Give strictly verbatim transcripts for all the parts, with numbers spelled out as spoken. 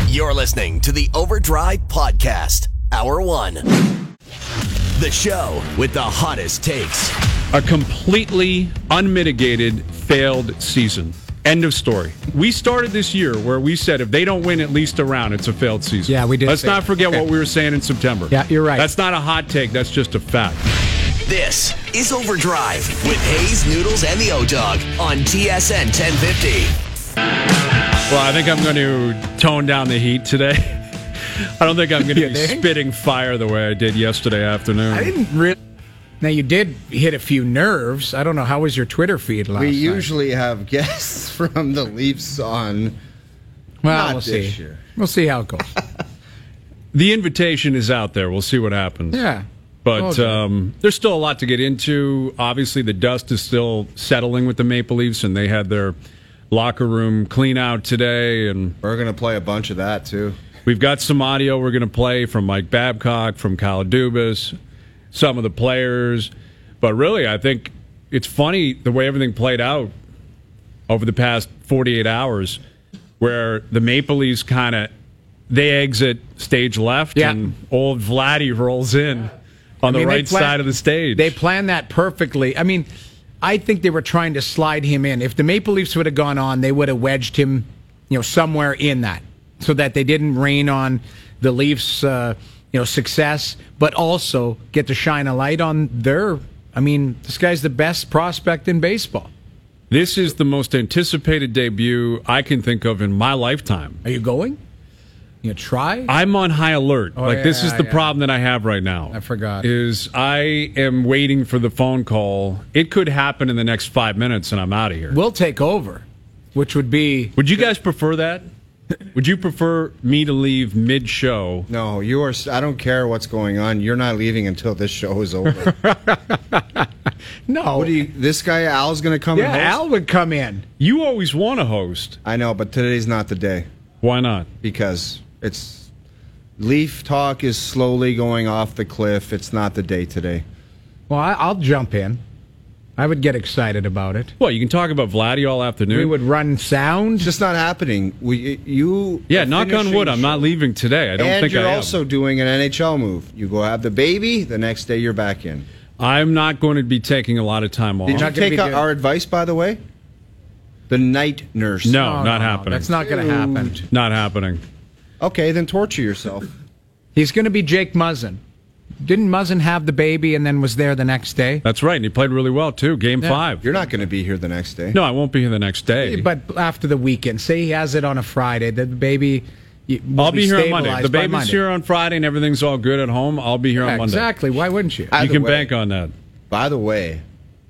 You're listening to the Overdrive Podcast, Hour One. The show with the hottest takes. A completely unmitigated failed season. End of story. We started this year where we said if they don't win at least a round, it's a failed season. Yeah, we did. Let's not that. forget okay. what we were saying in September. Yeah, you're right. That's not a hot take. That's just a fact. This is Overdrive with Hayes, Noodles, and the O-Dog on T S N ten fifty. Well, I think I'm going to tone down the heat today. I don't think I'm going to be think? spitting fire the way I did yesterday afternoon. I didn't really. Now, you did hit a few nerves. I don't know. How was your Twitter feed last We night? usually have guests from the Leafs on. Well, not we'll this see. year. We'll see how it goes. The invitation is out there. We'll see what happens. Yeah. But Okay. um, there's still a lot to get into. Obviously, the dust is still settling with the Maple Leafs, and they had their locker room clean out today. And We're going to play a bunch of that, too. we've got some audio we're going to play from Mike Babcock, from Kyle Dubas, some of the players. But really, I think it's funny the way everything played out over the past forty-eight hours, where the Maple Leafs kind of, they exit stage left, Yeah. and old Vladdy rolls in on I the mean, they right plan- side of the stage. They planned that perfectly. I mean, I think they were trying to slide him in. If the Maple Leafs would have gone on, they would have wedged him, you know, somewhere in that, so that they didn't rain on the Leafs, uh, you know, success, but also get to shine a light on their. I mean, this guy's the best prospect in baseball. This is the most anticipated debut I can think of in my lifetime. Are you going? You gonna try? I'm on high alert. Oh, like, this yeah, is the yeah. problem that I have right now. I forgot. Is I am waiting for the phone call. It could happen in the next five minutes, and I'm out of here. We'll take over, which would be. Would you guys prefer that? Would you prefer me to leave mid-show? No, you are. I don't care what's going on. You're not leaving until this show is over. No. What do you? This guy Al's going to come. Yeah, and host? Al would come in. You always want to host. I know, but today's not the day Why not? because it's Leaf talk is slowly going off the cliff. It's not the day today. Well, I, I'll jump in. I would get excited about it. Well, you can talk about Vladdy all afternoon. We would run sound. It's just not happening. We you. yeah, are knock on wood. I'm finishing- not leaving today. I don't and think you're I am. also doing an N H L move. You go have the baby. The next day you're back in. I'm not going to be taking a lot of time off. Did you not gonna take be our doing- our advice, by the way? The night nurse. No, No, not no, no, happening. That's not going to happen. Not happening. Okay, then torture yourself. He's going to be Jake Muzzin. Didn't Muzzin have the baby and then was there the next day? That's right. And he played really well, too. Game Yeah. five. You're not going to be here the next day. No, I won't be here the next day. But after the weekend, say he has it on a Friday, the baby. will I'll be here on Monday. stabilized The by baby's Monday. here on Friday and everything's all good at home. I'll be here Yeah, on Monday. exactly. Why wouldn't you? I- You Either can way. bank on that. By the way,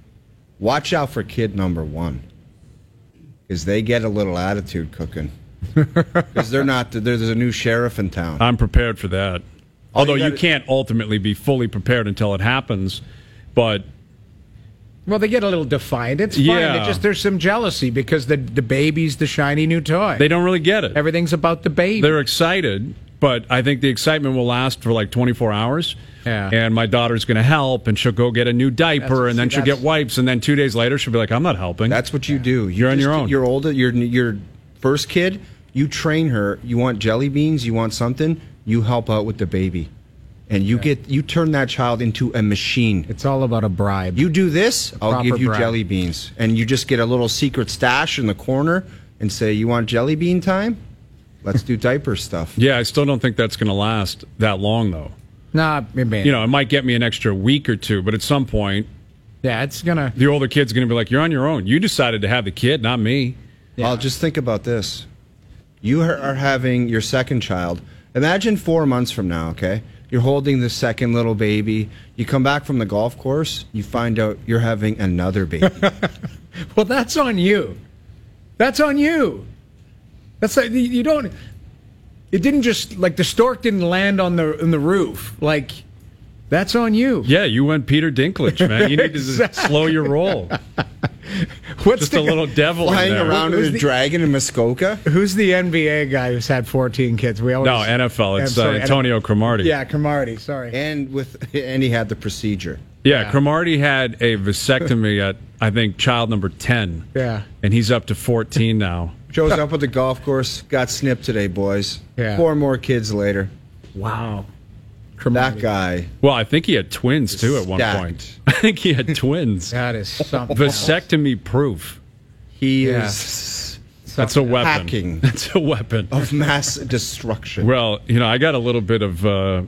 watch out for kid number one, because they get a little attitude cooking. Because they're not. There's a new sheriff in town. I'm prepared for that. All Although you you gotta- can't ultimately be fully prepared until it happens. But Well, they get a little defiant. It's fine. Yeah. It just there's some jealousy because the the baby's the shiny new toy. they don't really get it. Everything's about the baby. They're excited, but I think the excitement will last for like twenty-four hours. Yeah. And my daughter's going to help, and she'll go get a new diaper, That's- and then see, she'll get that's- wipes, and then two days later she'll be like, "I'm not helping." That's what you do. You You're on just- your own. You're older. Your your first kid. You train her. You want jelly beans. You want something. You help out with the baby, and you get you turn that child into a machine. It's all about a bribe. You do this, I'll proper give you bribe. jelly beans, and you just get a little secret stash in the corner and say, "You want jelly bean time? Let's do diaper stuff." yeah, I still don't think that's going to last that long, though. Nah, man. You know, it might get me an extra week or two, but at some point, Yeah, it's gonna. the older kid's going to be like, "You're on your own. You decided to have the kid, not me." Well, just think about this. You are are having your second child. Imagine four months from now, okay? You're holding the second little baby. You come back from the golf course, you find out you're having another baby. Well, that's on you. That's on you. That's like you don't. It didn't just like the stork didn't land on the on the roof. Like that's on you. Yeah, you went Peter Dinklage, man. You need to Exactly. slow your roll. What's Just the a little devil in Flying there. around in Who's a the- dragon in Muskoka. Who's the N B A guy who's had fourteen kids? We always No, N F L. I'm It's uh, sorry, Antonio Cromartie. Yeah, Cromartie. Sorry. And with and he had the procedure. Yeah, Yeah. Cromartie had a vasectomy at, I think, child number ten. Yeah. And he's up to fourteen now. Shows up at the golf course. Got snipped today, boys. Yeah. Four more kids later. Wow. That guy. Well, I think he had twins, too, at one Stacked. point. I think he had twins. That is something. Vasectomy proof. He Yeah. is That's a weapon. hacking That's a weapon. of mass destruction. Well, you know, I got a little bit of uh,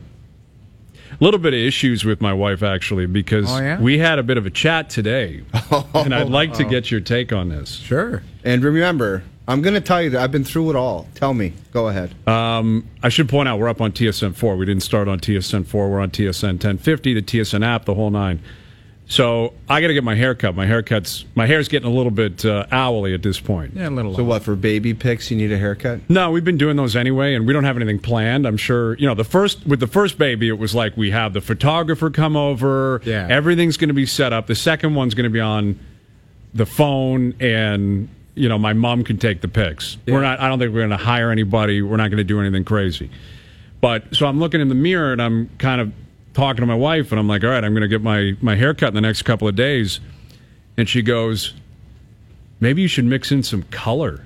a little bit of issues with my wife actually because Oh, yeah? we had a bit of a chat today, and I'd like to get your take on this. Sure. And remember, I'm going to tell you that I've been through it all. Tell me. Go ahead. Um, I should point out we're up on T S N four. We didn't start on T S N four. We're on T S N ten fifty, the T S N app, the whole nine. So I got to get my hair cut. My haircut's my hair's getting a little bit uh, owly at this point. Yeah, a little. So what, for baby pics, you need a haircut? No, we've been doing those anyway, and we don't have anything planned. I'm sure, you know, the first with the first baby, it was like we have the photographer come over. Yeah. Everything's going to be set up. The second one's going to be on the phone, and you know, my mom can take the pics. Yeah. We're not. I don't think we're going to hire anybody. We're not going to do anything crazy. But so I'm looking in the mirror, and I'm kind of talking to my wife, and I'm like, all right, I'm going to get my my haircut in the next couple of days, and she goes, maybe you should mix in some color.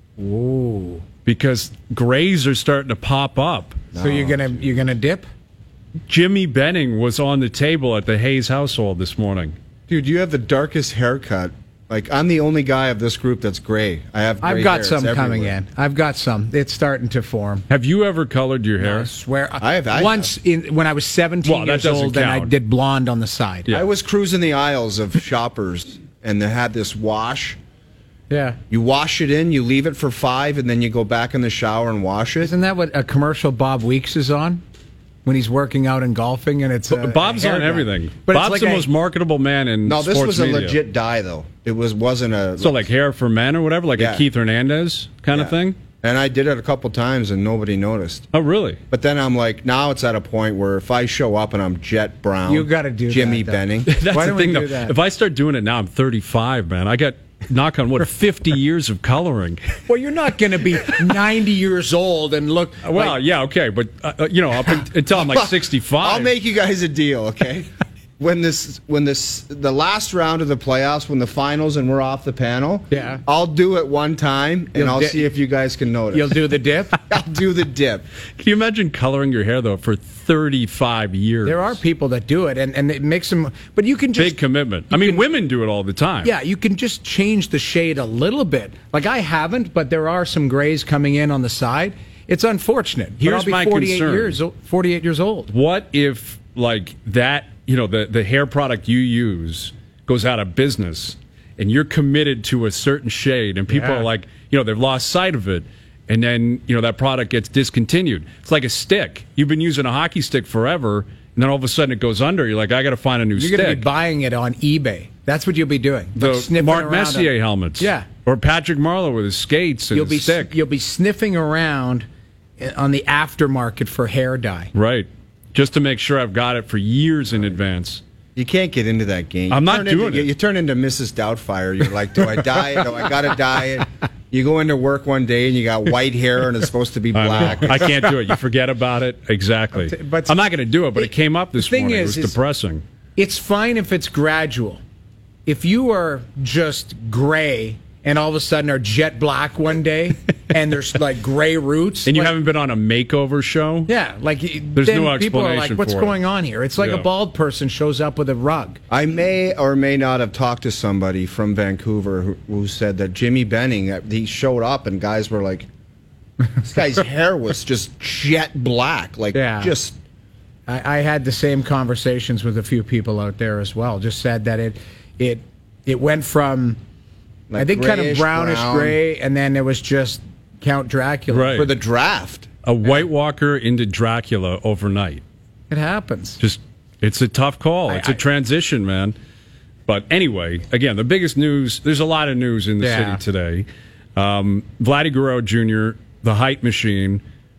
Ooh. Because grays are starting to pop up. So you're gonna you're gonna dip, Jimmy Benning was on the table at the Hayes household this morning. Dude, you have the darkest haircut. Like, I'm the only guy of this group that's gray. I have gray I've got hair. some It's coming everywhere. in. I've got some. It's starting to form. Have you ever colored your hair? I swear. I have- I Once in when I was seventeen Well, that years doesn't old, and I count. did blonde on the side. Yeah. I was cruising the aisles of Shoppers, and they had this wash. Yeah. You wash it in, you leave it for five, and then you go back in the shower and wash it. Isn't that what a commercial Bob Weeks is on? When he's working out and golfing, and it's a, Bob's a hair on dye. everything. But Bob's it's like the a- most marketable man in No, this sports was a media. legit dye, though. It was wasn't a. So like hair for men or whatever, like Yeah. a Keith Hernandez kind of Yeah. thing? And I did it a couple times, and nobody noticed. Oh, really? But then I'm like, now it's at a point where if I show up and I'm Jet Brown, You gotta do Jimmy that, though. Benning. That's Why the don't we thing, do though. that? If I start doing it now, I'm thirty-five, man. I got, knock on wood, fifty years of coloring. Well, you're not going to be ninety years old and look. Well, like, yeah, okay, but, uh, uh, you know, up in, until I'm like sixty-five. I'll make you guys a deal, okay? when this, when this, the last round of the playoffs, when the finals, and we're off the panel, Yeah. I'll do it one time, and You'll I'll di- see if you guys can notice. you'll do the dip. I'll do the dip. Can you imagine coloring your hair, though, for thirty-five years? There are people that do it, and, and it makes them. But you can just Big commitment. I mean, women do it all the time. Yeah, you can just change the shade a little bit. Like I haven't, but there are some grays coming in on the side. It's unfortunate. But Here's I'll be my forty-eight concern. years o- forty-eight years old. What if, like, that, you know, the, the hair product you use goes out of business and you're committed to a certain shade and people Yeah. are like, you know, they've lost sight of it and then, you know, that product gets discontinued. It's like a stick. You've been using a hockey stick forever and then all of a sudden it goes under. You're like, I got to find a new You're stick. going to be buying it on eBay. That's what you'll be doing. Like the sniffing Mark around Messier on- helmets. Yeah. Or Patrick Marleau with his skates and You'll be his stick. you'll be sniffing around on the aftermarket for hair dye. Right. Just to make sure I've got it for years in advance. You can't get into that game. You I'm not turn into- doing you, it. You turn into Missus Doubtfire. You're like, do I dye it? Do I got to dye it? You go into work one day and you got white hair and it's supposed to be I know. black. I can't do it. You forget about it. Exactly. But- I'm not going to do it, but it came up this the thing morning. is- it was is- depressing. It's fine if it's gradual. If you are just gray and all of a sudden are jet black one day and there's like gray roots. And you like, haven't been on a makeover show? Yeah, like There's then no people are like, explanation "What's for it." going on here?" It's like Yeah. a bald person shows up with a rug. I may or may not have talked to somebody from Vancouver who, who said that Jimmy Benning, uh, he showed up and guys were like, this guy's hair was just jet black. Like, Yeah. just. I, I had the same conversations with a few people out there as well. Just said that it it it went from I Like think kind of grayish brownish brown. gray, and then it was just Count Dracula. Right. For the draft. A White Walker into Dracula overnight. It happens. Just, it's a tough call. I- It's a I- transition, man. But anyway, again, the biggest news, there's a lot of news in the Yeah. city today. Um, Vladdy Guerrero Junior, the hype machine.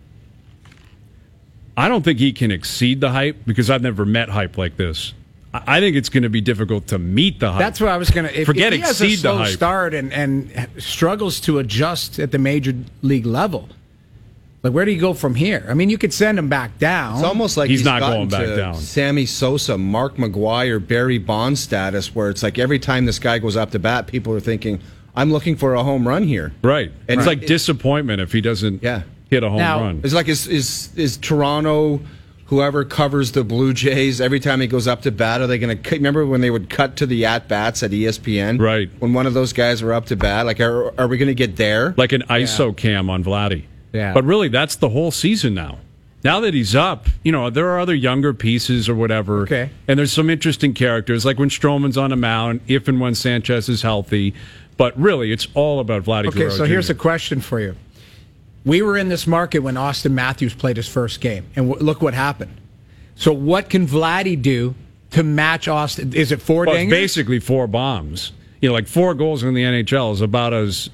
I don't think he can exceed the hype because I've never met hype like this. I I think it's going to be difficult to meet the hype. That's what I was going to. Forget if he has exceed a the slow hype. start and, and struggles to adjust at the major league level, like where do you go from here? I mean, you could send him back down. It's almost like He's he's, not gotten going back to down. Sammy Sosa, Mark McGuire, Barry Bonds status, where it's like every time this guy goes up to bat, people are thinking, I'm looking for a home run here. Right. And it's right. like disappointment if he doesn't Yeah. hit a home Now- run. It's like is is is Toronto, whoever covers the Blue Jays, every time he goes up to bat, are they going to remember when they would cut to the at bats at E S P N? Right. When one of those guys were up to bat, like are are we going to get there? Like an I S O cam on Vladdy. Yeah. But really, that's the whole season now. Now that he's up, you know, there are other younger pieces or whatever. Okay. And there's some interesting characters, like when Stroman's on the mound, if and when Sanchez is healthy. But really, it's all about Vladdy Okay, Guerrero so here's Junior a question for you. We were in this market when Austin Matthews played his first game, and w- look what happened. So what can Vladdy do to match Austin? Is it four Well, it's dingers? basically four bombs. You know, like four goals in the N H L is about as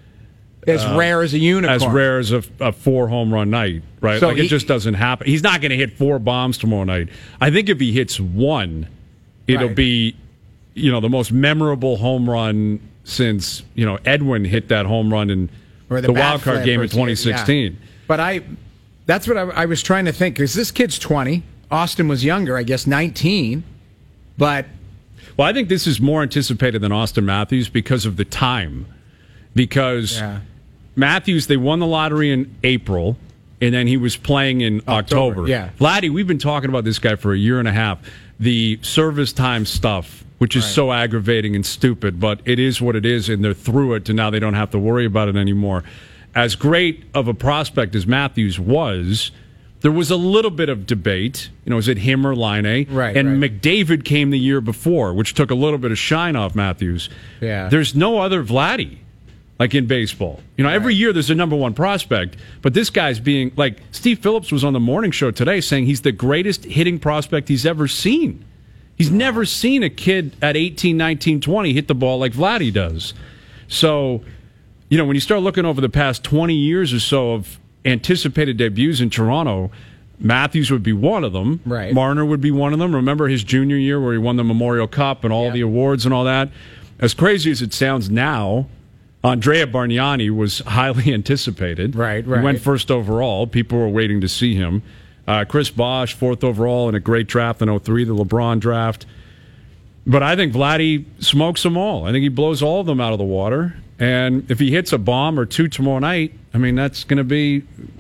As rare as a unicorn. as rare as a, a four home run night, right? So like he- it just doesn't happen. He's not going to hit four bombs tomorrow night. I think if he hits one, it'll Right. be, you know, the most memorable home run since, you know, Edwin hit that home run in Or the, the bat wild card flip game or in twenty sixteen. yeah. But I, that's what I, I was trying to think. Because this kid's twenty. Austin was younger, I guess nineteen. But Well, I think this is more anticipated than Austin Matthews because of the time. Because yeah. Matthews, they won the lottery in April, and then he was playing in October, October. yeah. Vladdy, we've been talking about this guy for a year and a half. The service time stuff, which is Right. so aggravating and stupid, but it is what it is, and they're through it, and now they don't have to worry about it anymore. As great of a prospect as Matthews was, there was a little bit of debate. You know, is it him or Line? Right, And right. McDavid came the year before, which took a little bit of shine off Matthews. Yeah. There's no other Vladdy, like in baseball. You know, every year there's a number one prospect, but this guy's being, like, Steve Phillips was on the morning show today saying he's the greatest hitting prospect he's ever seen. He's never seen a kid at eighteen, nineteen, twenty hit the ball like Vladdy does. So, you know, when you start looking over the past twenty years or so of anticipated debuts in Toronto, Matthews would be one of them. Right. Marner would be one of them. Remember his junior year where he won the Memorial Cup and all Yeah. the awards and all that? As crazy as it sounds now, Andrea Bargnani was highly anticipated. Right, He right. went first overall. People were waiting to see him. Uh, Chris Bosh, fourth overall in a great draft in oh three, the LeBron draft. But I think Vladdy smokes them all. I think he blows all of them out of the water. And if he hits a bomb or two tomorrow night, I mean, that's going to be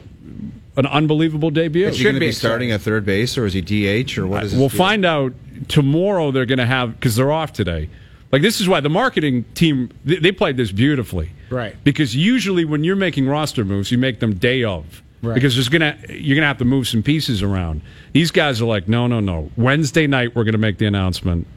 an unbelievable debut. Is he should going to be be starting exciting. at third base, or is he D H, or what is? his We'll deal? find out tomorrow. They're going to have, because they're off today. Like, this is why the marketing team, they, they played this beautifully. Right. Because usually when you're making roster moves, you make them day of. Right. Because there's gonna you're gonna have to move some pieces around. These guys are like, no, no, no. Wednesday night we're gonna make the announcement.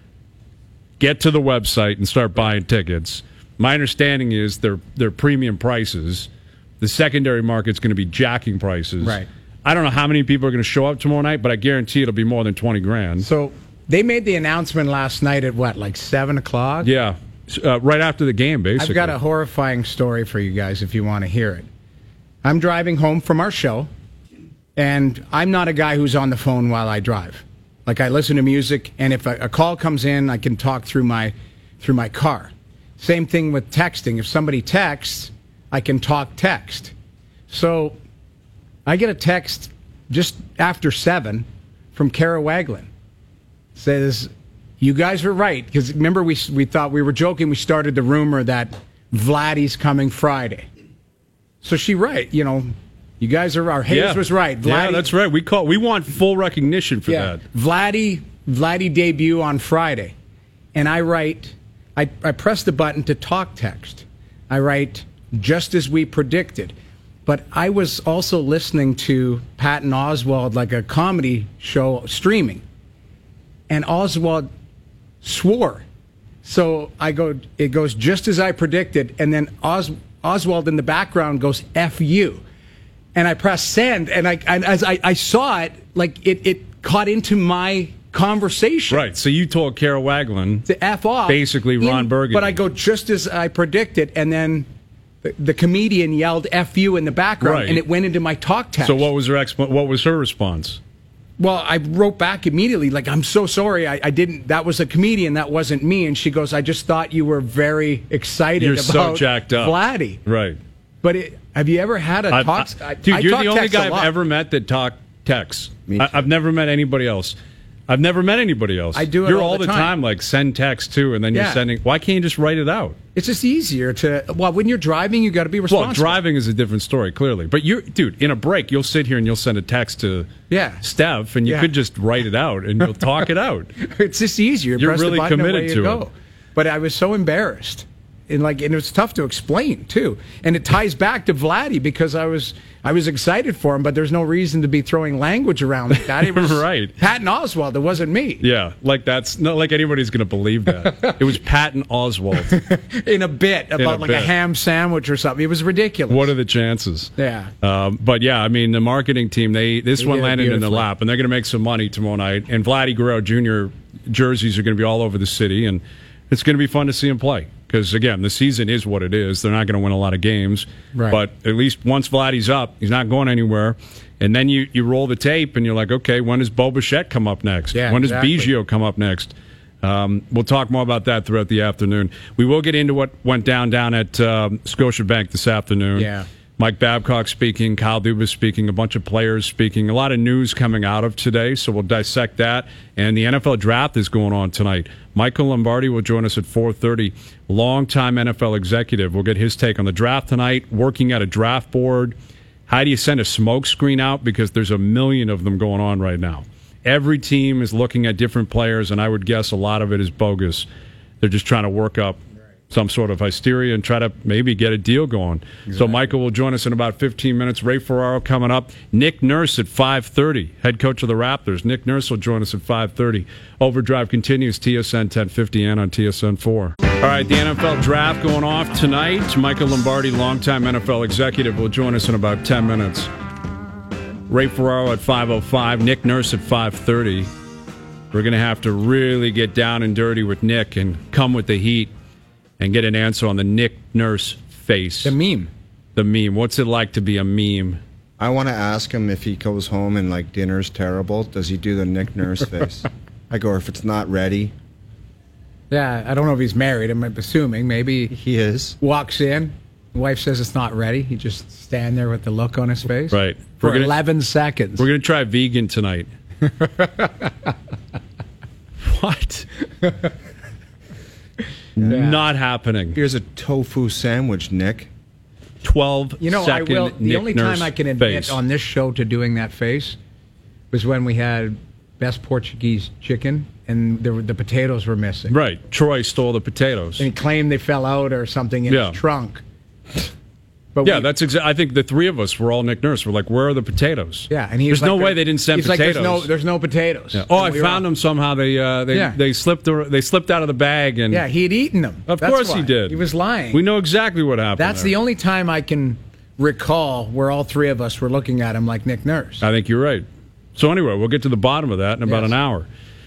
Get to the website and start buying tickets. My understanding is they're they're premium prices. The secondary market's going to be jacking prices. Right. I don't know how many people are going to show up tomorrow night, but I guarantee it'll be more than twenty grand. So they made the announcement last night at what, like seven o'clock? Yeah, uh, right after the game, basically. I've got a horrifying story for you guys if you want to hear it. I'm driving home from our show, and I'm not a guy who's on the phone while I drive. Like, I listen to music, and if a, a call comes in, I can talk through my through my car. Same thing with texting. If somebody texts, I can talk text. So I get a text just after seven from Kara Waglin. Says, you guys were right. Because remember, we, we thought we were joking. We started the rumor that Vladdy's coming Friday. So she right. You know, you guys are, our Hayes was right. Yeah, that's right. We call. We want full recognition for yeah, that. Vladdy, Vladdy debut on Friday. And I write, I, I press the button to talk text. I write, just as we predicted. But I was also listening to Patton Oswalt, like a comedy show streaming. And Oswald swore. So I go, it goes just as I predicted. And then Os, Oswald in the background goes, F you. And I press send. And I, and as I, I saw it, like it, it caught into my conversation. Right. So you told Kara Waglin To F off. basically Ron in- Burgundy. But I go just as I predicted. And then the, the comedian yelled F you in the background. Right. And it went into my talk text. So what was her exp- What was her response? Well, I wrote back immediately, like, I'm so sorry. I, I didn't, that was a comedian. That wasn't me. And she goes, I just thought you were very excited You're about so jacked up, Vladdy. Right. But it, have you ever had a I've- talk? I- I- dude, I you're talk the only text a guy I've lot. ever met that talk text. Me I, too. I've never met anybody else. I've never met anybody else. I do it You're all all the the time. time, like send text too, and then Yeah. you're sending. Why can't you just write it out? It's just easier to. Well, when you're driving, you got to be responsible. Well, driving is a different story, clearly. But you, dude, in a break, you'll sit here and you'll send a text to Yeah. Steph, and you Yeah. could just write it out and you'll talk it out. It's just easier. You're Press the really button and committed away you to go. it. But I was so embarrassed, and like, and it was tough to explain too. And it ties back to Vladdy because I was I was excited for him, but there's no reason to be throwing language around like that. It was Right. Patton Oswalt. It wasn't me. Yeah, like that's not like anybody's going to believe that. It was Patton Oswalt. In a bit about a like a bit. ham sandwich or something. It was ridiculous. What are the chances? Yeah. Um, but yeah, I mean, the marketing team, they this They one did it landed in the beautifully. lap, and they're going to make some money tomorrow night. And Vladdy Guerrero Junior jerseys are going to be all over the city, and it's going to be fun to see him play. Because, again, the season is what it is. They're not going to win a lot of games. Right. But at least once Vladdy's up, he's not going anywhere. And then you, you roll the tape, and you're like, okay, when does Bo Bichette come up next? Yeah, when does exactly. Biggio come up next? Um, we'll talk more about that throughout the afternoon. We will get into what went down down at um, Scotiabank this afternoon. Yeah. Mike Babcock speaking, Kyle Dubas speaking, a bunch of players speaking, a lot of news coming out of today, so we'll dissect that. And the N F L draft is going on tonight. Michael Lombardi will join us at four thirty, longtime N F L executive. We'll get his take on the draft tonight, working at a draft board. How do you send a smoke screen out? Because there's a million of them going on right now. Every team is looking at different players, and I would guess a lot of it is bogus. They're just trying to work up some sort of hysteria and try to maybe get a deal going. Exactly. So Michael will join us in about fifteen minutes. Ray Ferraro coming up. Nick Nurse at five thirty, head coach of the Raptors. Nick Nurse will join us at five thirty. Overdrive continues, T S N ten fifty and on T S N four. All right, the N F L draft going off tonight. Michael Lombardi, longtime N F L executive, will join us in about ten minutes. Ray Ferraro at five oh five, Nick Nurse at five thirty. We're going to have to really get down and dirty with Nick and come with the heat and get an answer on the Nick Nurse face. The meme. The meme. What's it like to be a meme? I want to ask him if he goes home and like dinner's terrible. Does he do the Nick Nurse face? I go, if it's not ready. Yeah, I don't know if he's married. I'm assuming. Maybe He is. walks in. Wife says it's not ready. He just stand there with the look on his face. Right. For We're gonna- eleven seconds. We're going to try vegan tonight. What? Not happening. Here's a tofu sandwich, Nick. twelve You know, I second will. The Nick only Nurse time I can admit face. on this show to doing that face was when we had best Portuguese chicken and the, the potatoes were missing. Right. Troy stole the potatoes. And he claimed they fell out or something in Yeah. his trunk. But Yeah, we- that's exactly. I think the three of us were all Nick Nurse. We're like, where are the potatoes? yeah. And he there's was like, no there- way they didn't send he's potatoes. Like, there's no, there's no potatoes. Yeah. Oh, And I we were found all- them somehow. They uh, they Yeah. they slipped they slipped out of the bag and Yeah, he had eaten them. of That's course why. he did. He was lying. We know exactly what happened. That's there. the only time I can recall where all three of us were looking at him like Nick Nurse. I think you're right. So anyway, we'll get to the bottom of that in about Yes. an hour.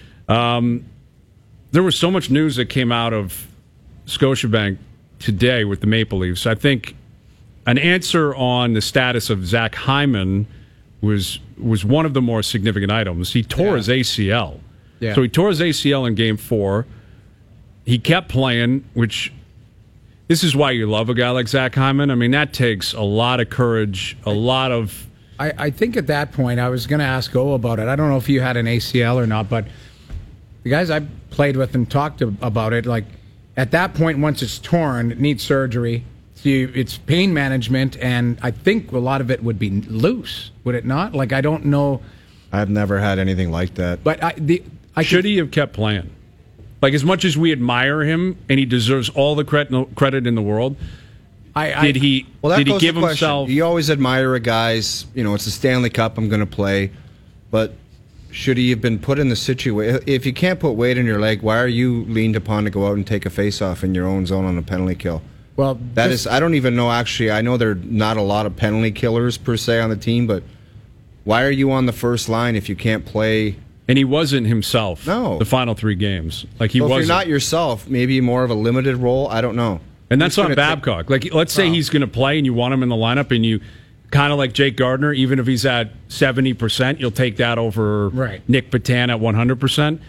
Um, there was so much news that came out of Scotiabank today with the Maple Leafs. I think an answer on the status of Zach Hyman was was one of the more significant items. He tore Yeah. his A C L. Yeah. So he tore his A C L in game four. He kept playing, which this is why you love a guy like Zach Hyman. I mean, that takes a lot of courage, a lot of I, I think at that point I was going to ask O about it. I don't know if you had an A C L or not, but the guys I played with and talked to, about it, like at that point, once it's torn, it needs surgery. So you, it's pain management, and I think a lot of it would be loose, would it not? Like I don't know, I've never had anything like that. but I the I Should could- he have kept playing? Like, as much as we admire him and he deserves all the credit credit in the world, I, I, did he? Well, that did he goes give to question. himself? You always admire a guy's, you know, it's the Stanley Cup, I'm going to play. But should he have been put in the situation? If you can't put weight in your leg, why are you leaned upon to go out and take a face-off in your own zone on a penalty kill? Well, That this- is, I don't even know, actually. I know there are not a lot of penalty killers, per se, on the team, but why are you on the first line if you can't play? And he wasn't himself. No. The final three games, like he Well, if wasn't. you're not yourself, maybe more of a limited role. I don't know. and that's Who's on gonna take- Babcock. Like, let's say Oh. he's going to play and you want him in the lineup, and you kind of like Jake Gardner, even if he's at seventy percent, you'll take that over Right. Nick Patan at one hundred percent.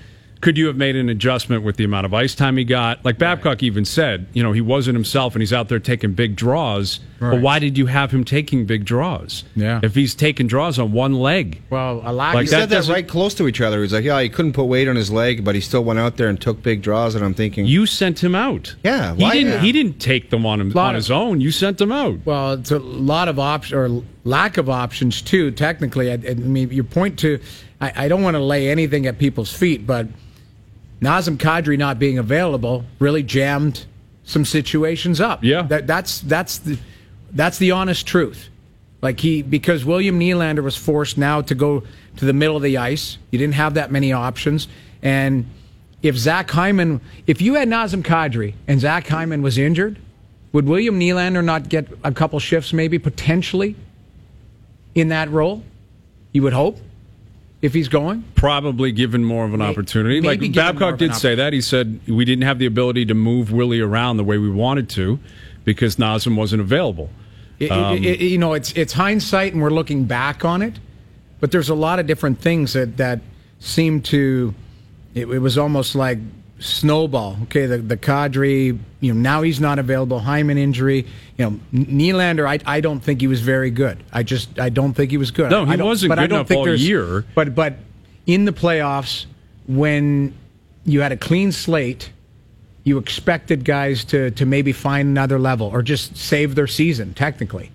could you have made an adjustment with the amount of ice time he got? Like Babcock right. even said, you know, he wasn't himself and he's out there taking big draws. Right. But why did you have him taking big draws? Yeah. If he's taking draws on one leg. Well, a lot. Like he said that, that right close to each other. He's like, yeah, he couldn't put weight on his leg, but he still went out there and took big draws. And I'm thinking, you sent him out. Yeah, why? He didn't. Yeah. He didn't take them on him on his of, own. You sent them out. Well, it's a lot of options or lack of options too. Technically, I, I mean, your point to. I, I don't want to lay anything at people's feet, but Nazem Kadri not being available really jammed some situations up. Yeah, that, that's that's the that's the honest truth. Like he because William Nylander was forced now to go to the middle of the ice. You didn't have that many options, and if Zach Hyman, if you had Nazem Kadri and Zach Hyman was injured, would William Nylander not get a couple shifts, maybe potentially in that role? You would hope. If he's going? Probably given more of an maybe, opportunity. Maybe like Babcock did say that. He said we didn't have the ability to move Willie around the way we wanted to because Nazem wasn't available. It, um, it, it, you know, it's it's hindsight and we're looking back on it, but there's a lot of different things that, that seem to, it, it was almost like snowball. Okay, the, the Kadri, you know, now he's not available, Hyman injury. You know, Nylander, I, I don't think he was very good. I just, I don't think he was good. No, he I don't, wasn't but good I don't enough think all there's, year. But, but in the playoffs, when you had a clean slate, you expected guys to, to maybe find another level or just save their season, technically.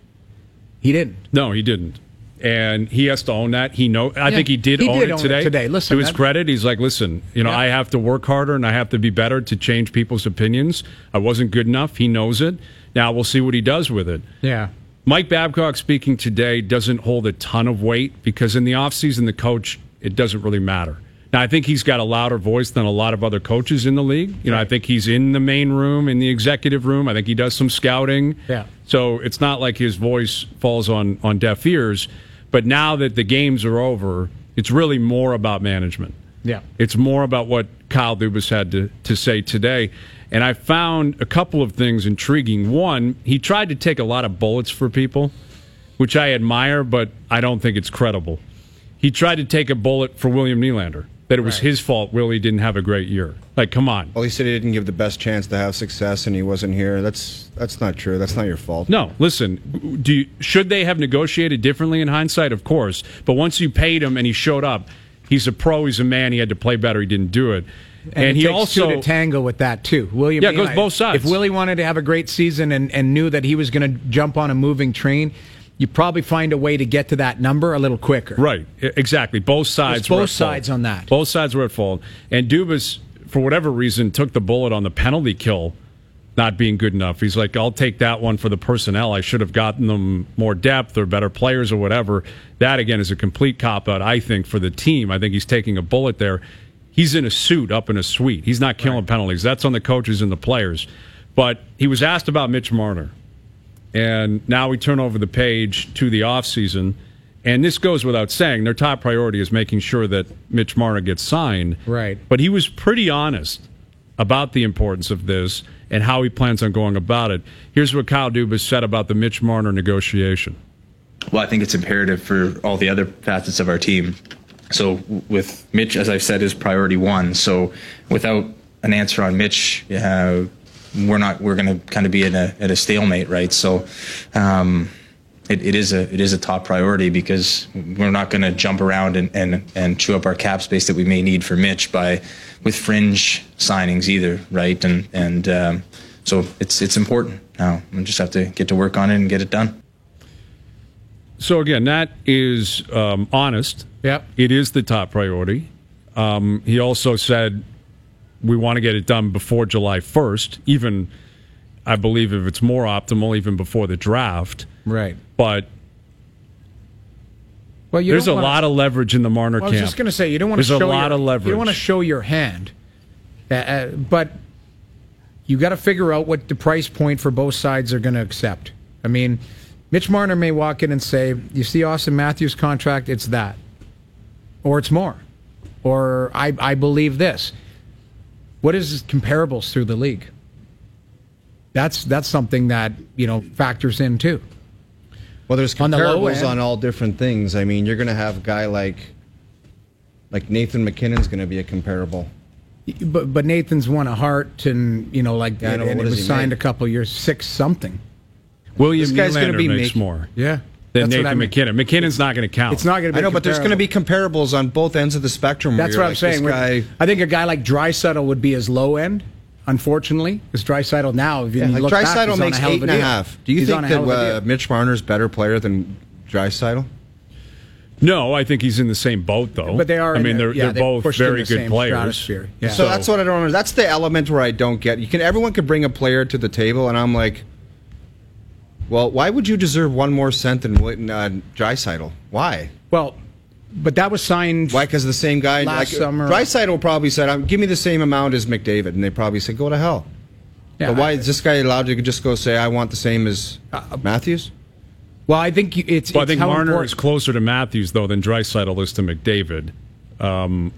He didn't. No, he didn't. And he has to own that. He know. I yeah, think he did he own did it own today. It today. Listen, to his that, credit, he's like, listen, you know, yeah. I have to work harder and I have to be better to change people's opinions. I wasn't good enough. He knows it. Now we'll see what he does with it. Yeah. Mike Babcock speaking today doesn't hold a ton of weight because in the offseason, the coach, it doesn't really matter. Now, I think he's got a louder voice than a lot of other coaches in the league. You know, right. I think he's in the main room, in the executive room. I think he does some scouting. Yeah. So it's not like his voice falls on, on deaf ears. But now that the games are over, it's really more about management. Yeah. It's more about what Kyle Dubas had to, to say today. And I found a couple of things intriguing. One, he tried to take a lot of bullets for people, which I admire, but I don't think it's credible. He tried to take a bullet for William Nylander, that it was right. his fault Willie didn't have a great year. Like, come on. Well, he said he didn't give the best chance to have success and he wasn't here. That's that's not true. That's not your fault. No, listen, do you, should they have negotiated differently in hindsight? Of course. But once you paid him and he showed up, he's a pro, he's a man, he had to play better, he didn't do it. And, and it he takes also two to tango with that too. William, yeah, it goes both sides. If Willie wanted to have a great season and, and knew that he was going to jump on a moving train, you probably find a way to get to that number a little quicker. Right, exactly. Both sides. It's both sides on that. Both sides were at fault. And Dubas, for whatever reason, took the bullet on the penalty kill not being good enough. He's like, I'll take that one for the personnel. I should have gotten them more depth or better players or whatever. That, again, is a complete cop-out, I think, for the team. I think he's taking a bullet there. He's in a suit up in a suite. He's not killing right. penalties. That's on the coaches and the players. But he was asked about Mitch Marner. And now we turn over the page to the offseason. And this goes without saying. Their top priority is making sure that Mitch Marner gets signed. Right. But he was pretty honest about the importance of this and how he plans on going about it. Here's what Kyle Dubas said about the Mitch Marner negotiation. Well, I think it's imperative for all the other facets of our team. So with Mitch, as I've said, is priority one. So without an answer on Mitch, uh, we're not. We're going to kind of be in a at a stalemate, right? So um, it, it is a it is a top priority because we're not going to jump around and, and and chew up our cap space that we may need for Mitch by with fringe signings either, right? And and um, so it's it's important. Now we just have to get to work on it and get it done. So again, that is um, honest. Yep. It is the top priority. Um, he also said we want to get it done before July first, even, I believe, if it's more optimal, even before the draft. Right. But well, you there's a wanna, lot of leverage in the Marner well, camp. I was just going to say, you don't want to there's show a lot your, of leverage. You don't want to show your hand. Uh, uh, but you got to figure out what the price point for both sides are going to accept. I mean, Mitch Marner may walk in and say, you see Austin Matthews' contract, it's that. Or it's more. Or I, I believe this. What is comparables through the league? That's that's something that, you know, factors in too. Well, there's on comparables the on all different things. I mean, you're going to have a guy like like Nathan McKinnon's going to be a comparable. But but Nathan's won a Hart, and you know, like Yeah, I know. and What it does was he signed make? a couple of years, six something. William This guy's gonna Nylander be makes making- more Yeah, than That's what I Nathan mean. McKinnon. McKinnon's not going to count. It's not going to be. I know, but there's going to comparable. be comparables on both ends of the spectrum. where That's you're what I'm like, saying. This guy, I think a guy like Draisaitl would be his low end. Unfortunately, because Draisaitl now, if you yeah, like look back, Draisaitl he's makes on a hell eight of a and a deal. half. Do you He's think on a that hell of a uh, deal. Mitch Marner's a better player than Draisaitl? No, I think he's in the same boat, though. But they are. I in mean, the- they're, yeah, they're they both pushed in very the good same players. stratosphere. Yeah. So that's what I don't understand. That's the element where I don't get. You can everyone could bring a player to the table, and I'm like, well, why would you deserve one more cent than uh, Draisaitl? Why? Well, but that was signed. Why? Because the same guy. Last like, summer. Draisaitl probably said, um, "Give me the same amount as McDavid," and they probably said, "Go to hell." Yeah, but why I- is this guy allowed to just go say, "I want the same as Matthews"? Well, I think you, it's. Well, I it's think how Marner important- is closer to Matthews, though, than Draisaitl is to McDavid. Um,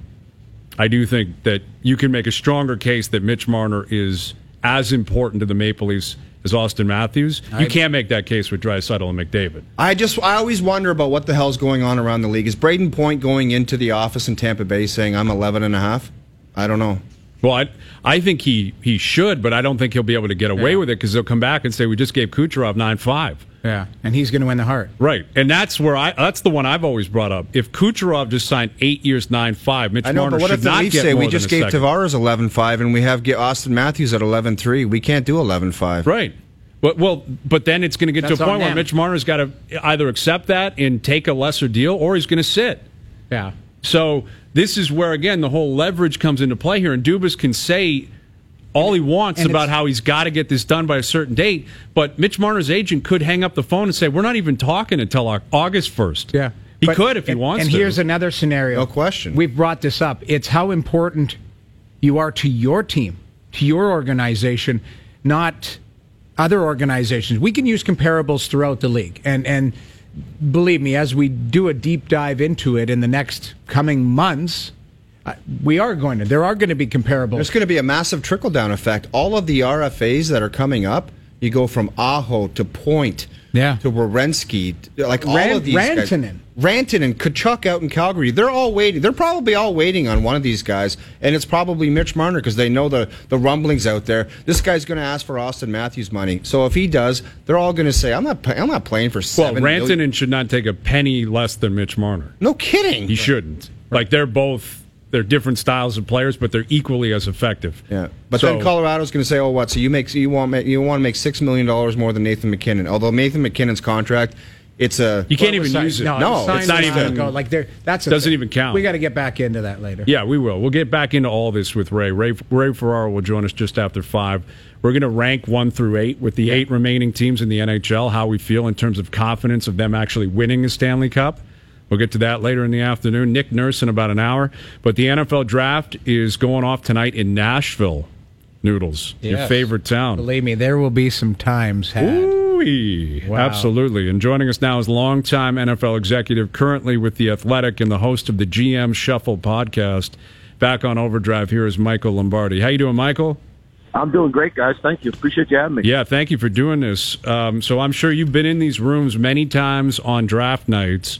I do think that you can make a stronger case that Mitch Marner is as important to the Maple Leafs as Austin Matthews. You I- can't make that case with Draisaitl and McDavid. I just, I always wonder about what the hell's going on around the league. Is Braden Point going into the office in Tampa Bay saying, "I'm eleven and a half"? I don't know. Well, I, I think he, he should, but I don't think he'll be able to get away Yeah. with it because they'll come back and say, we just gave Kucherov nine five. Yeah, and he's going to win the Hart. Right, and that's where I that's the one I've always brought up. If Kucherov just signed eight years, nine five, Mitch I know, Marner but what should if the not Leafs get say more we than just a gave second. Tavares eleven five and we have get Austin Matthews at eleven three? We can't do eleven five. Right. But, well, but then it's going to get That's to a on point where them. Mitch Marner's got to either accept that and take a lesser deal, or he's going to sit. Yeah. So this is where, again, the whole leverage comes into play here. And Dubas can say all he wants And about it's- how he's got to get this done by a certain date, but Mitch Marner's agent could hang up the phone and say, we're not even talking until Au- August first. Yeah. He But- could if he and, wants and to. here's another scenario. No question. We've brought this up. It's how important you are to your team, to your organization, not other organizations. We can use comparables throughout the league. And and believe me, as we do a deep dive into it in the next coming months, uh, we are going to. There are going to be comparables. There's going to be a massive trickle down effect. All of the R F As that are coming up, you go from Aho to Point Yeah. to Werenski, like all Ran- of these guys. Rantanen. Rantanen, Kachuk out in Calgary. They're all waiting. They're probably all waiting on one of these guys, and it's probably Mitch Marner because they know the, the rumblings out there. This guy's going to ask for Austin Matthews money. So if he does, they're all going to say, "I'm not. I'm not playing for well, seven Rantanen million." should not take a penny less than Mitch Marner. No kidding. He shouldn't. Like, they're both, they're different styles of players, but they're equally as effective. Yeah, but So- then Colorado's going to say, "Oh, what? So you make you want ma- you want to make six million dollars more than Nathan McKinnon?" Although Nathan McKinnon's contract, it's a You can't Well, even signed- use it. No, No, was signed it's not a while even- ago. Like there, that's a Doesn't thing. even count. We got to get back into that later. Yeah, we will. We'll get back into all this with Ray. Ray, Ray Ferraro will join us just after five. We're going to rank one through eight with the eight remaining teams in the N H L, how we feel in terms of confidence of them actually winning a Stanley Cup. We'll get to that later in the afternoon. Nick Nurse in about an hour. But the N F L draft is going off tonight in Nashville. Noodles, your Yes. favorite town. Believe me, there will be some times had. Ooh-wee. Wow. Absolutely. And joining us now is longtime N F L executive, currently with The Athletic and the host of the G M Shuffle podcast. Back on Overdrive, here is Michael Lombardi. How you doing, Michael? I'm doing great, guys. Thank you. Appreciate you having me. Yeah, thank you for doing this. Um, so I'm sure you've been in these rooms many times on draft nights.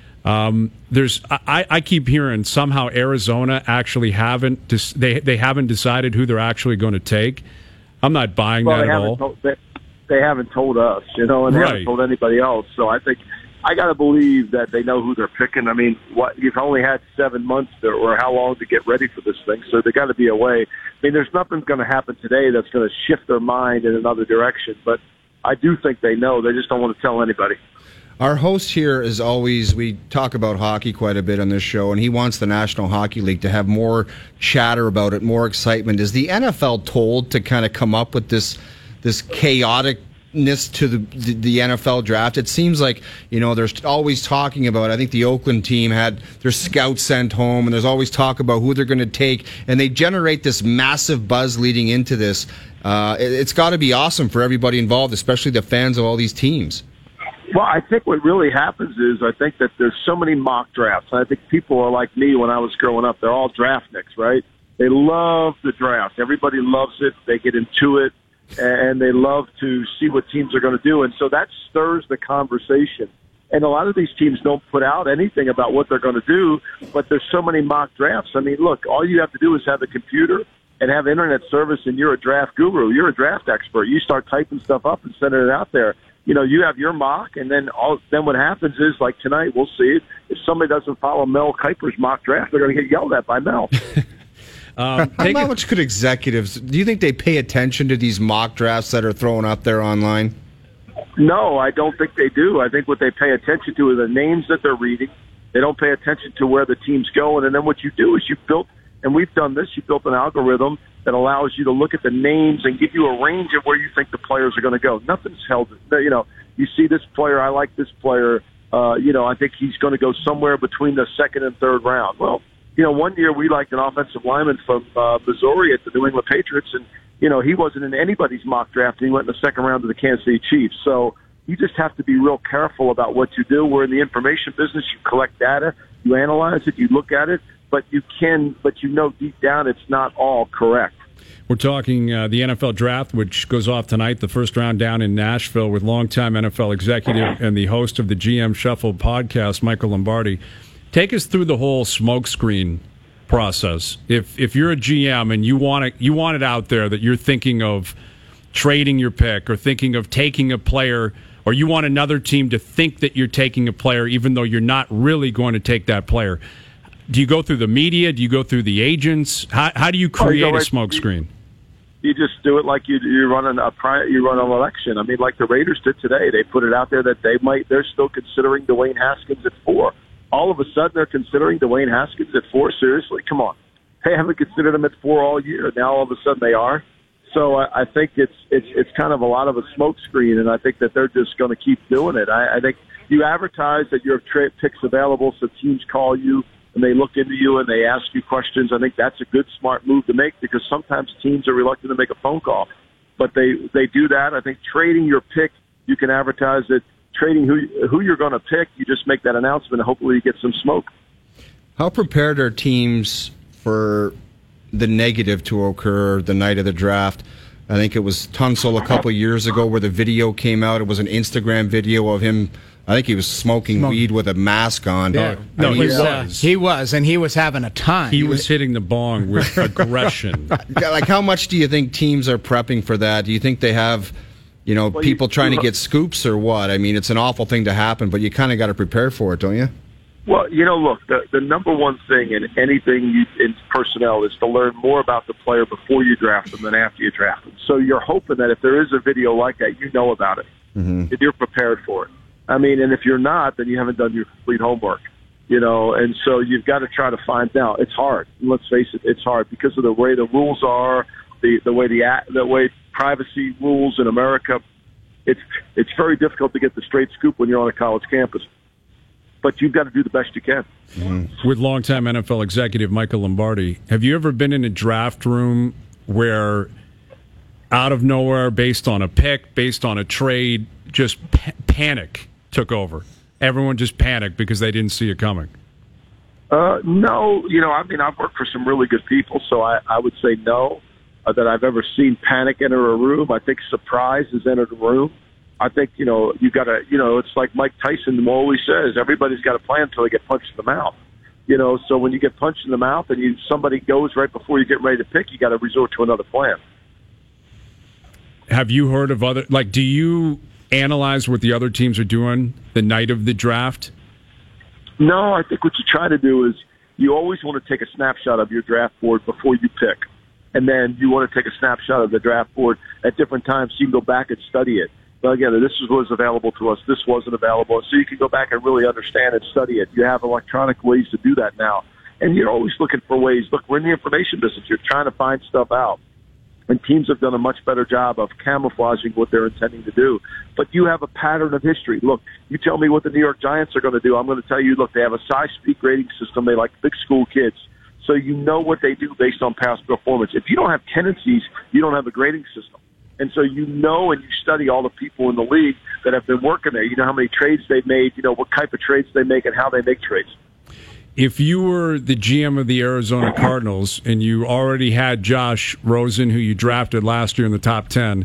Um, there's, I, I keep hearing somehow Arizona actually haven't dis- they they haven't decided who they're actually going to take. I'm not buying well, that they at haven't all. told, they, they haven't told us, you know, and they Right. haven't told anybody else. So I think I got to believe that they know who they're picking. I mean, what you've only had seven months to, or how long to get ready for this thing, so they got to be away. I mean, there's nothing going to happen today that's going to shift their mind in another direction. But I do think they know. They just don't want to tell anybody. Our host here is always, we talk about hockey quite a bit on this show, and he wants the National Hockey League to have more chatter about it, more excitement. Is the N F L told to kind of come up with this this chaoticness to the, the, the N F L draft? It seems like, you know, there's always talking about, I think the Oakland team had their scouts sent home, and there's always talk about who they're going to take, and they generate this massive buzz leading into this. Uh, it, it's got to be awesome for everybody involved, especially the fans of all these teams. Well, I think what really happens is I think that there's so many mock drafts. I think people are like me when I was growing up. They're all draftniks, right? They love the draft. Everybody loves it. They get into it, and they love to see what teams are going to do. And so that stirs the conversation. And a lot of these teams don't put out anything about what they're going to do, but there's so many mock drafts. I mean, look, all you have to do is have a computer and have internet service, and you're a draft guru. You're a draft expert. You start typing stuff up and sending it out there. You know, you have your mock, and then all. Then what happens is, like tonight, we'll see, if somebody doesn't follow Mel Kiper's mock draft, they're going to get yelled at by Mel. um, How a- much could executives, do you think they pay attention to these mock drafts that are thrown up there online? No, I don't think they do. I think what they pay attention to are the names that they're reading. They don't pay attention to where the team's going. And then what you do is you built, and we've done this, you built an algorithm that allows you to look at the names and give you a range of where you think the players are going to go. Nothing's held. You know, you see this player, I like this player. Uh, you know, I think he's going to go somewhere between the second and third round. Well, you know, one year we liked an offensive lineman from uh, Missouri at the New England Patriots, and you know, he wasn't in anybody's mock draft, and he went in the second round to the Kansas City Chiefs. So you just have to be real careful about what you do. We're in the information business. You collect data, you analyze it, you look at it, but you can, but you know deep down it's not all correct. We're talking uh, the N F L Draft, which goes off tonight, the first round down in Nashville, with longtime N F L executive and the host of the G M Shuffle podcast, Michael Lombardi. Take us through the whole smokescreen process. If if you're a G M and you want it, you want it out there that you're thinking of trading your pick or thinking of taking a player, or you want another team to think that you're taking a player even though you're not really going to take that player. Do you go through the media? Do you go through the agents? How, how do you create oh, you a smokescreen? You just do it like you you run a pri- you run an election. I mean, like the Raiders did today. They put it out there that they might they're still considering Dwayne Haskins at four. All of a sudden, they're considering Dwayne Haskins at four. Seriously, come on. They haven't considered him at four all year. Now all of a sudden they are. So I, I think it's it's it's kind of a lot of a smokescreen, and I think that they're just going to keep doing it. I, I think you advertise that your trade picks available, so teams call you and they look into you and they ask you questions. I think that's a good, smart move to make, because sometimes teams are reluctant to make a phone call, but they they do that. I think trading your pick, you can advertise it. Trading who who you're going to pick, you just make that announcement, and hopefully you get some smoke. How prepared are teams for the negative to occur the night of the draft? I think it was Tunsil a couple of years ago where the video came out. It was an Instagram video of him. I think he was smoking Smoke. weed with a mask on. Yeah. No, he was, uh, he was, and he was having a time. He was hitting the bong with aggression. Like, how much do you think teams are prepping for that? Do you think they have, you know, well, people you, trying you, to get scoops or what? I mean, it's an awful thing to happen, but you kind of got to prepare for it, don't you? Well, you know, look, the, the number one thing in anything you, in personnel is to learn more about the player before you draft them than after you draft them. So you're hoping that if there is a video like that, you know about it, mm-hmm. and you're prepared for it. I mean, and if you're not, then you haven't done your complete homework, you know, and so you've got to try to find out. It's hard. Let's face it, it's hard because of the way the rules are, the, the way the the way privacy rules in America. It's it's very difficult to get the straight scoop when you're on a college campus. But you've got to do the best you can. Mm-hmm. With longtime N F L executive Michael Lombardi, have you ever been in a draft room where out of nowhere, based on a pick, based on a trade, just pa- panic took over? Everyone just panicked because they didn't see it coming. Uh, no, you know, I mean, I've worked for some really good people, so I, I would say no, uh, that I've ever seen panic enter a room. I think surprise has entered a room. I think, you know, you got to, you know, it's like Mike Tyson always says, everybody's got a plan until they get punched in the mouth. You know, so when you get punched in the mouth and you somebody goes right before you get ready to pick, you got to resort to another plan. Have you heard of other, like, do you analyze what the other teams are doing the night of the draft? No, I think what you try to do is you always want to take a snapshot of your draft board before you pick. And then you want to take a snapshot of the draft board at different times so you can go back and study it. But again, this was available to us. This wasn't available. So you can go back and really understand and study it. You have electronic ways to do that now. And you're always looking for ways. Look, we're in the information business. You're trying to find stuff out. And teams have done a much better job of camouflaging what they're intending to do. But you have a pattern of history. Look, you tell me what the New York Giants are going to do. I'm going to tell you, look, they have a size speed grading system. They like big school kids. So you know what they do based on past performance. If you don't have tendencies, you don't have a grading system. And so you know and you study all the people in the league that have been working there. You know how many trades they've made, you know what type of trades they make and how they make trades. If you were the G M of the Arizona Cardinals and you already had Josh Rosen, who you drafted last year in the top ten,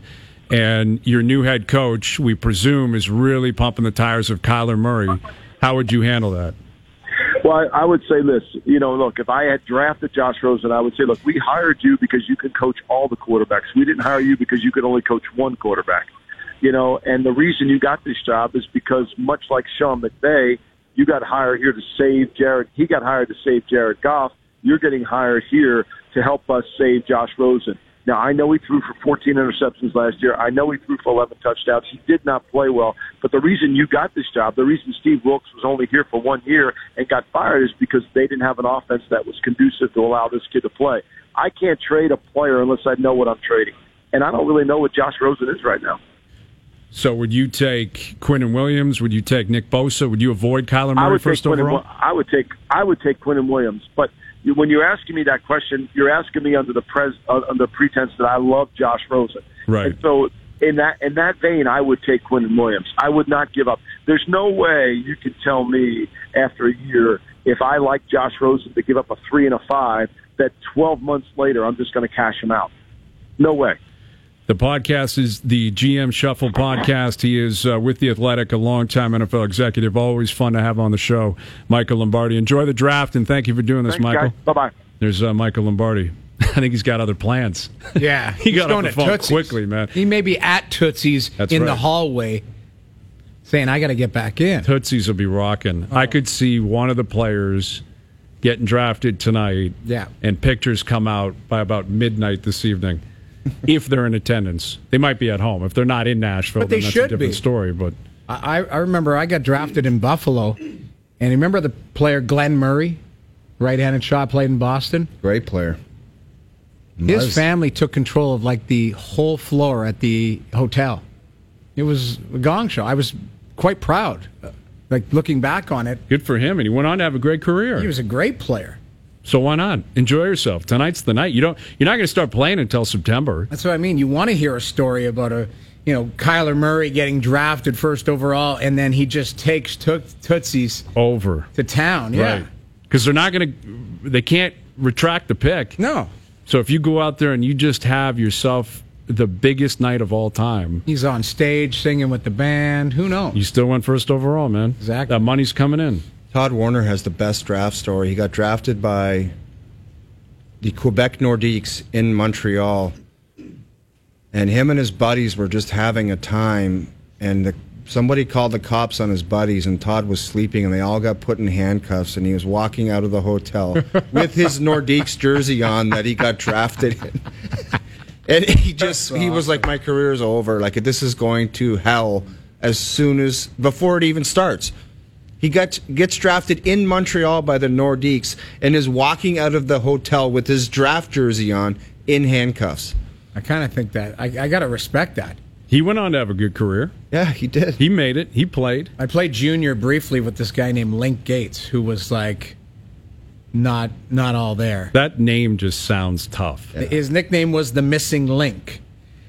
and your new head coach, we presume, is really pumping the tires of Kyler Murray. How would you handle that? Well, I, I would say this. You know, look, if I had drafted Josh Rosen, I would say, look, we hired you because you can coach all the quarterbacks. We didn't hire you because you could only coach one quarterback. You know, and the reason you got this job is because, much like Sean McVay, you got hired here to save Jared. He got hired to save Jared Goff. You're getting hired here to help us save Josh Rosen. Now, I know he threw for fourteen interceptions last year. I know he threw for eleven touchdowns. He did not play well. But the reason you got this job, the reason Steve Wilkes was only here for one year and got fired is because they didn't have an offense that was conducive to allow this kid to play. I can't trade a player unless I know what I'm trading. And I don't really know what Josh Rosen is right now. So would you take Quinnen Williams? Would you take Nick Bosa? Would you avoid Kyler Murray first overall? I would take I would take Quinnen Williams. But when you're asking me that question, you're asking me under the pres uh, under pretense that I love Josh Rosen. Right. And so in that in that vein, I would take Quinnen Williams. I would not give up. There's no way you can tell me after a year if I like Josh Rosen to give up a three and a five that twelve months later I'm just going to cash him out. No way. The podcast is the G M Shuffle podcast. He is uh, with The Athletic, a longtime N F L executive. Always fun to have on the show, Michael Lombardi. Enjoy the draft, and thank you for doing this, Thanks, Michael. Guys. Bye-bye. There's uh, Michael Lombardi. I think he's got other plans. Yeah. he got on the phone Tootsie's. quickly, man. He may be at Tootsie's That's in right. the hallway saying, I got to get back in. Tootsie's will be rocking. Oh. I could see one of the players getting drafted tonight, Yeah. and pictures come out by about midnight this evening. If they're in attendance, they might be at home. If they're not in Nashville, But they then that's should a different be. story. But I, I remember I got drafted in Buffalo, and remember the player Glenn Murray, right-handed shot, played in Boston? Great player. His Was. family took control of like the whole floor at the hotel. It was a gong show. I was quite proud. Like looking back on it, good for him, and he went on to have a great career. he was a great player. So why not enjoy yourself? Tonight's the night. You don't. You're not going to start playing until September. That's what I mean. You want to hear a story about a, you know, Kyler Murray getting drafted first overall, and then he just takes took Tootsie's Over, to town. Yeah. right? Because they're not going to. They can't retract the pick. No. So if you go out there and you just have yourself the biggest night of all time, He's on stage singing with the band. Who knows? you still went first overall, man. Exactly. That money's coming in. Todd Warner has the best draft story. He got drafted by the Quebec Nordiques in Montreal, and him and his buddies were just having a time, and the, somebody called the cops on his buddies, and Todd was sleeping, and they all got put in handcuffs, and he was walking out of the hotel with his Nordiques jersey on that he got drafted in. And he just, he was like, my career is over. Like, this is going to hell as soon as, before it even starts. He got, gets drafted in Montreal by the Nordiques and is walking out of the hotel with his draft jersey on in handcuffs. I kind of think that. I, I got to respect that. He went on to have a good career. Yeah, he did. He made it. He played. I played junior briefly with this guy named Link Gates, who was like not not all there. That name just sounds tough. His nickname was the Missing Link.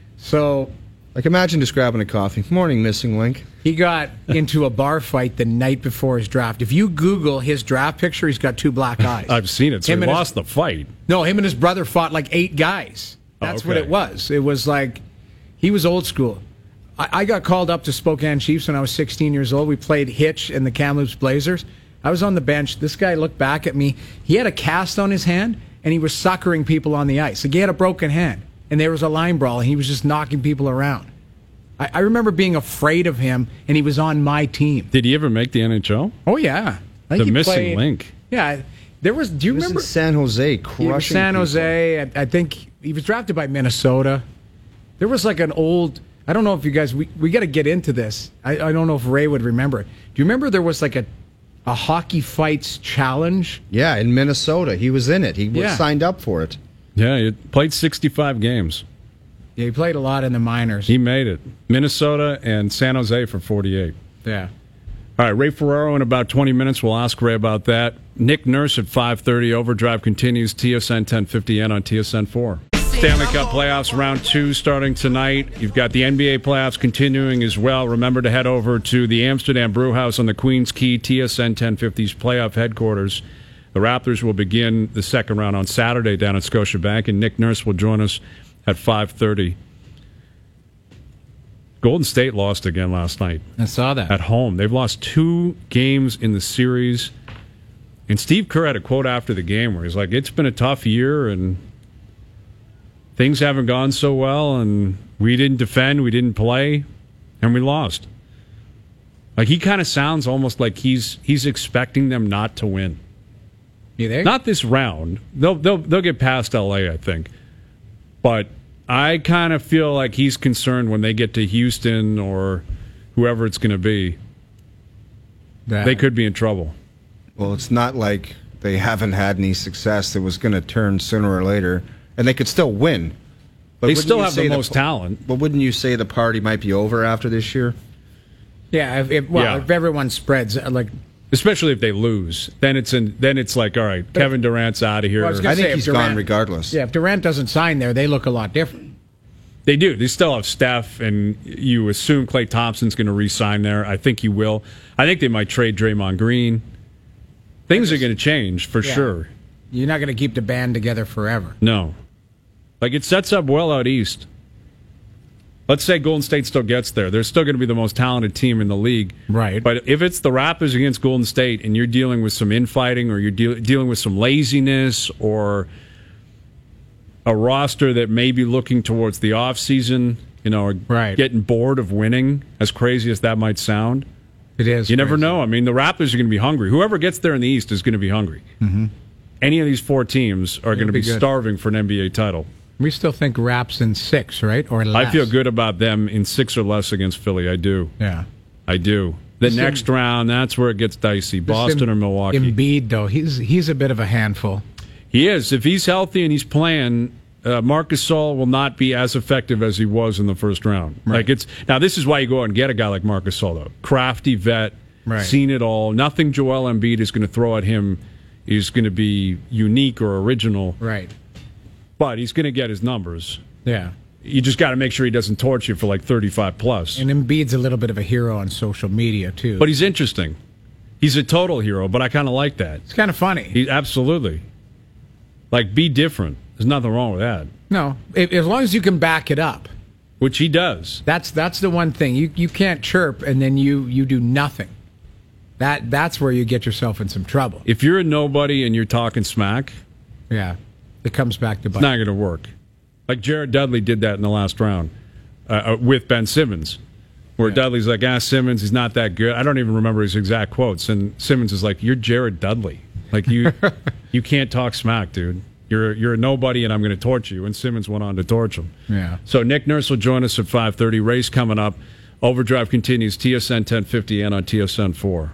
So Like, imagine just grabbing a coffee. Morning, Missing Link. he got into a bar fight the night before his draft. If you Google his draft picture, he's got two black eyes. I've seen it. So Him he and lost his- the fight. No, him and his brother fought like eight guys. That's Oh, what okay. it was. It was like he was old school. I, I got called up to Spokane Chiefs when I was sixteen years old. We played Hitch and the Kamloops Blazers. I was on the bench. This guy looked back at me. He had a cast on his hand, and he was suckering people on the ice. Like, he had a broken hand, and there was a line brawl, and he was just knocking people around. I, I remember being afraid of him, and he was on my team. Did he ever make the N H L? Oh, yeah. I think The he missing played- link. Yeah. There was, do you He was remember? in San Jose, He crushing was San people. Jose. I, I think he was drafted by Minnesota. There was like an old. I don't know if you guys. We, we got to get into this. I, I don't know if Ray would remember it. Do you remember there was like a a hockey fights challenge? Yeah, in Minnesota. He was in it. He was Yeah. signed up for it. Yeah, he played sixty-five games. Yeah, he played a lot in the minors. He made it. Minnesota and San Jose for forty-eight. yeah. All right, Ray Ferraro in about twenty minutes. We'll ask Ray about that. Nick Nurse at five thirty. Overdrive continues. T S N ten fifty N on T S N four. Stanley Cup playoffs round two starting tonight. You've got the N B A playoffs continuing as well. Remember to head over to the Amsterdam Brewhouse on the Queens Quay, T S N ten fifty's playoff headquarters. The Raptors will begin the second round on Saturday down at Scotiabank, and Nick Nurse will join us at five thirty. Golden State lost again last night I saw that. at home. They've lost two games in the series. And Steve Kerr had a quote after the game where he's like, it's been a tough year and things haven't gone so well, and we didn't defend, we didn't play, and we lost. Like, he kind of sounds almost like he's he's expecting them not to win. You there? Not this round. They'll they'll they'll get past L A, I think. But I kind of feel like he's concerned when they get to Houston or whoever it's going to be. That- They could be in trouble. Well, it's not like they haven't had any success that was going to turn sooner or later, and they could still win. But They wouldn't still you have the say most talent. But wouldn't you say the party might be over after this year? Yeah, if, if, well, Yeah. if everyone spreads, uh, like, Especially if they lose, then it's in, then it's like, all right, Kevin Durant's out of here. Well, I was gonna I think say, if he's Durant- gone regardless. yeah, if Durant doesn't sign there, they look a lot different. They do. They still have Steph, and you assume Klay Thompson's going to re-sign there. I think he will. I think they might trade Draymond Green. Things are going to change for Yeah. sure. You're not going to keep the band together forever. No, like it sets up well out east. Let's say Golden State still gets there. They're still going to be the most talented team in the league. Right. But if it's the Raptors against Golden State and you're dealing with some infighting or you're deal- dealing with some laziness or a roster that may be looking towards the offseason, you know, or Right. getting bored of winning, as crazy as that might sound, It is. you never crazy. know. I mean, the Raptors are going to be hungry. Whoever gets there in the East is going to be hungry. Mm-hmm. Any of these four teams are going to be be good. starving for an N B A title. We still think Raps in six, right? Or less. I feel good about them in six or less against Philly. I do. Yeah. I do. The This next Em- round, that's where it gets dicey. This Boston Em- or Milwaukee. Embiid, though, he's he's a bit of a handful. He is. If he's healthy and he's playing, uh, Marcus Gasol will not be as effective as he was in the first round. Right. Like it's now. This is why you go out and get a guy like Marcus Gasol, though. Crafty vet, Right. seen it all. Nothing Joel Embiid is going to throw at him is going to be unique or original. Right. But he's going to get his numbers. Yeah. You just got to make sure he doesn't torch you for like thirty-five plus. And Embiid's a little bit of a hero on social media, too. But he's interesting. He's a total hero, but I kind of like that. it's kind of funny. He, absolutely. Like, be different. There's nothing wrong with that. no, if, as long as you can back it up. Which he does. That's that's the one thing. You you can't chirp and then you, you do nothing. That That's where you get yourself in some trouble. If you're a nobody and you're talking smack, Yeah. It comes back to bite. it's not going to work. Like Jared Dudley did that in the last round uh, uh, with Ben Simmons, where Yeah. Dudley's like, ah, Simmons, he's not that good. I don't even remember his exact quotes. And Simmons is like, you're Jared Dudley. Like, you you can't talk smack, dude. You're, you're a nobody, and I'm going to torch you. And Simmons went on to torch him. Yeah. So Nick Nurse will join us at five thirty. Race coming up. Overdrive continues, T S N ten fifty and on T S N four.